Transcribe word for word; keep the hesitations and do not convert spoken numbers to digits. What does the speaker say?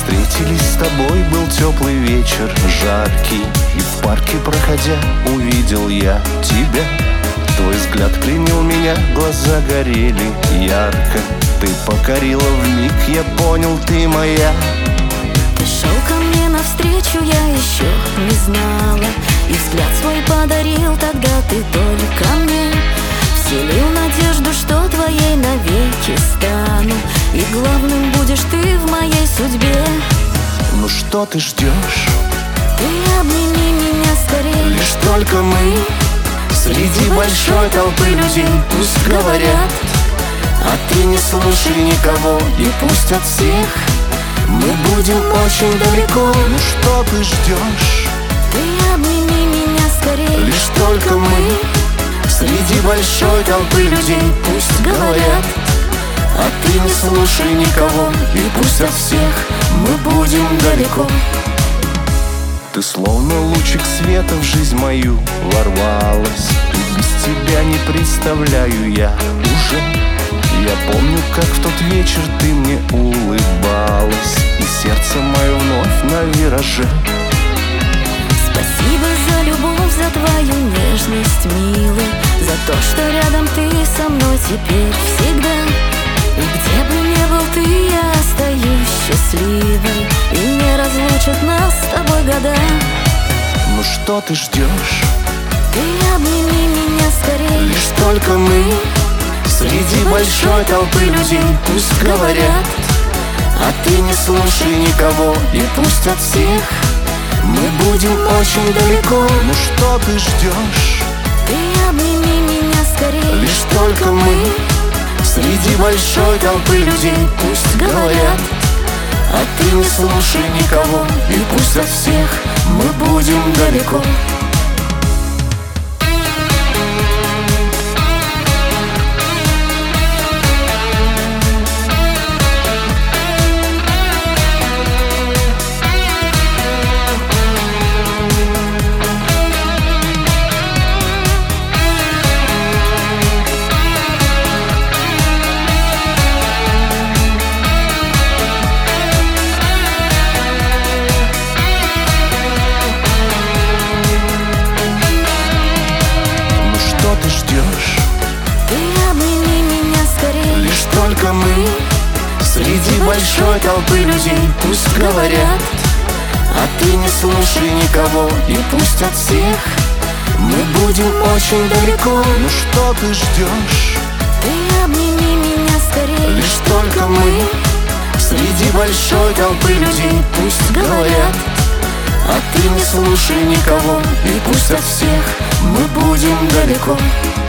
встретились с тобой, был теплый вечер, жаркий, и в парке проходя увидел я тебя. Твой взгляд пленил меня, глаза горели ярко. Ты покорила вмиг, я понял, ты моя. Ты шел ко мне навстречу, я еще не знала, и взгляд свой подарил тогда ты только мне. Вселил надежду, что твоей навеки стану, и главным будешь ты в моей судьбе. Ну что ты ждешь? Ты обними меня скорее. Лишь только мы среди большой толпы людей. Пусть говорят, а ты не слушай никого, и пусть от всех мы будем очень далеко. Ну что ты ждешь? Ты обними меня скорее. Лишь только мы среди большой толпы людей. Пусть говорят, а ты не слушай никого, и пусть от всех мы будем далеко. Ты словно лучик света в жизнь мою ворвалась, и без тебя не представляю я уже. Я помню, как в тот вечер ты мне улыбалась, и сердце мое вновь на вираже. Спасибо за любовь, за твою нежность, милый, за то, что рядом ты со мной теперь всегда. И где бы ни был ты, я остаюсь счастливой, и не разлучат нас с тобой года. Ну что ты ждешь? Ты обними меня скорее. Лишь только мы среди большой толпы людей. Пусть говорят, а ты не слушай никого, и пусть от всех мы будем очень далеко. Ну что ты ждешь? Ты обними меня скорее. Лишь только мы среди большой толпы людей. Пусть говорят, а ты не слушай никого, и пусть от всех мы будем далеко. Ты ждешь? Ты обними меня скорее. Лишь только мы среди большой толпы людей. Пусть говорят, а ты не слушай никого, и пусть от всех мы будем очень далеко. Ну что ты ждешь? Ты обними меня скорее. Лишь только мы среди большой толпы людей. Пусть говорят, а ты не слушай никого, и пусть от всех мы будем далеко.